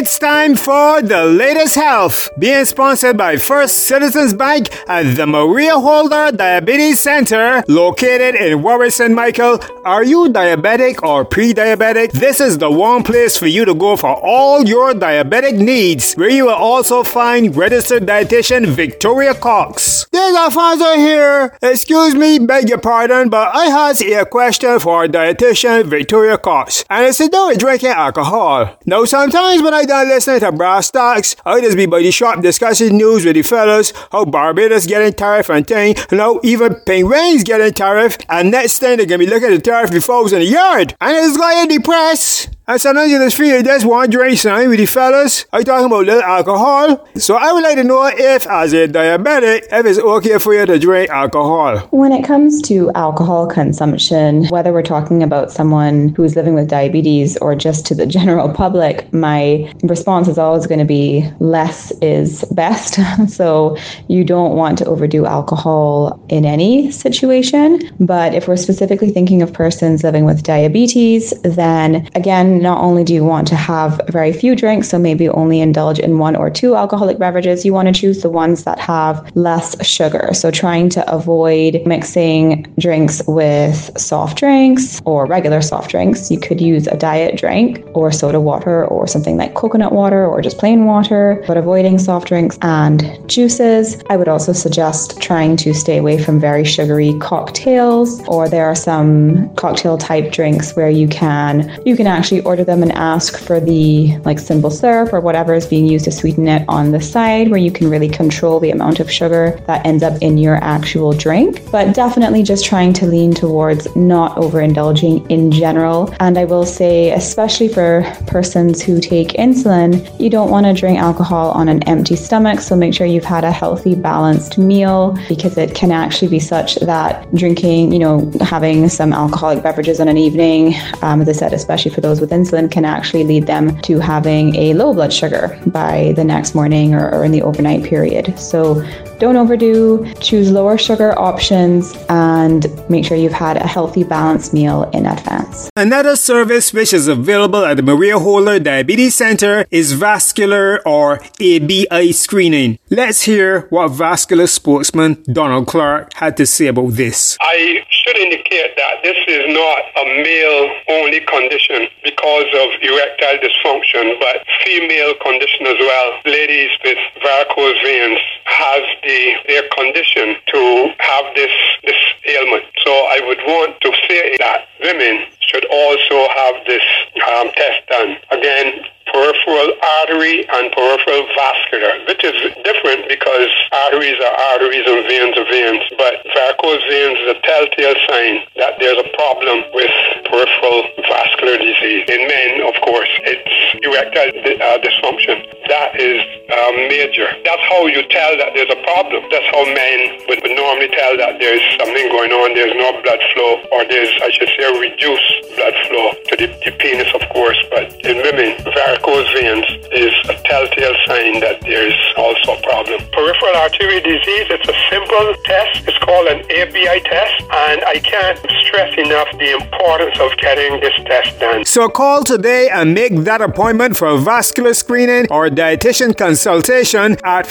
It's time for the latest health, being sponsored by First Citizens Bank and the Maria Holder Diabetes Center, located in Warren St. Michael. Are you diabetic or pre-diabetic? This is the one place for you to go for all your diabetic needs, where you will also find registered dietitian Victoria Cox. There's Alfonso here. Excuse me, beg your pardon, but I have a question for our dietitian Victoria Cox, and it's to do with drinking alcohol. Now, sometimes when I done listening to Brass Stocks, I just be by the shop discussing news with the fellas, how Barbados getting tariff and thing, even Penguins getting tariff, and next thing they gonna be looking at the tariff before in the yard, and it's going to the press. And sometimes you just feel just want to drink something with the fellas. I'm talking about little alcohol. So I would like to know if, as a diabetic, if it's okay for you to drink alcohol. When it comes to alcohol consumption, whether we're talking about someone who's living with diabetes or just to the general public, my response is always going to be less is best. So you don't want to overdo alcohol in any situation. But if we're specifically thinking of persons living with diabetes, then again, not only do you want to have very few drinks, so maybe only indulge in 1 or 2 alcoholic beverages, you want to choose the ones that have less sugar. So trying to avoid mixing drinks with soft drinks or regular soft drinks. You could use a diet drink or soda water or something like coconut water or just plain water, but avoiding soft drinks and juices. I would also suggest trying to stay away from very sugary cocktails, or there are some cocktail type drinks where you can actually order them and ask for the simple syrup or whatever is being used to sweeten it on the side, where you can really control the amount of sugar that ends up in your actual drink. But definitely just trying to lean towards not overindulging in general. And I will say, especially for persons who take insulin, you don't want to drink alcohol on an empty stomach. So make sure you've had a healthy, balanced meal, because it can actually be such that drinking, having some alcoholic beverages in an evening, as I said, especially for those with insulin, can actually lead them to having a low blood sugar by the next morning or in the overnight period. So don't overdo, choose lower sugar options, and make sure you've had a healthy, balanced meal in advance. Another service which is available at the Maria Holder Diabetes Center is vascular or ABI screening. Let's hear what vascular spokesman Donald Clark had to say about this. I should indicate that this is not a male-only condition because of erectile dysfunction, but female condition as well. Ladies with varicose veins has their condition to have this ailment. So I would want to say that women should also have this test done. Again, peripheral artery and peripheral vascular, which is different because arteries are arteries and veins are veins. But varicose veins is a telltale sign that there's a problem with peripheral vascular disease. In men, of course, it's erectile dysfunction. That is major. That's how you tell that there's a problem. That's how men would normally tell that there's something going on. There's no blood flow, or there's, I should say, a reduced blood flow to the penis, of course. But in women, varicose veins is a telltale sign that there's also a problem. Peripheral artery disease, it's a simple test. It's called an ABI test, and I can't stress enough the importance of getting this test done. So call today and make that appointment for vascular screening or dietitian consultation at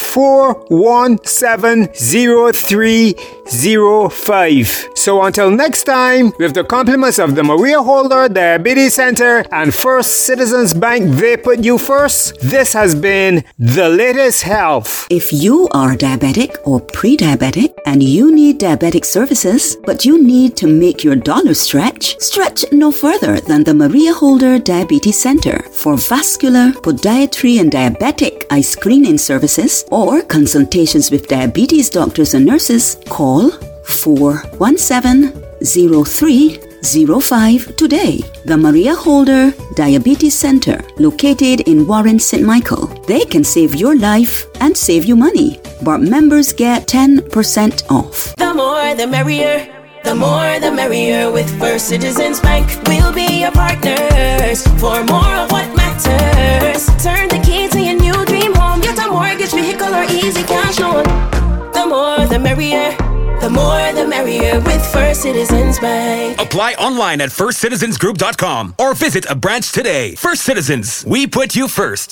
417-0305. So until next time, with the compliments of the Maria Holder Diabetes Center and First Citizens Bank, they put you first. This has been The Latest Health. If you are diabetic or pre-diabetic and you need diabetic services, but you need to make your dollar stretch no further than the Maria Holder Diabetes Center. For vascular, podiatry and diabetic eye screening services or consultations with diabetes doctors and nurses, call 417-0305 today. The Maria Holder Diabetes Center, located in Warren St. Michael. They can save your life and save you money, but members get 10% off. The more the merrier. The more the merrier with First Citizens Bank. We'll be your partners for more of what matters. Turn the key to your new dream home. Get a mortgage, vehicle, or easy cash loan. The more the merrier. The more the merrier with First Citizens Bank. Apply online at firstcitizensgroup.com or visit a branch today. First Citizens, we put you first.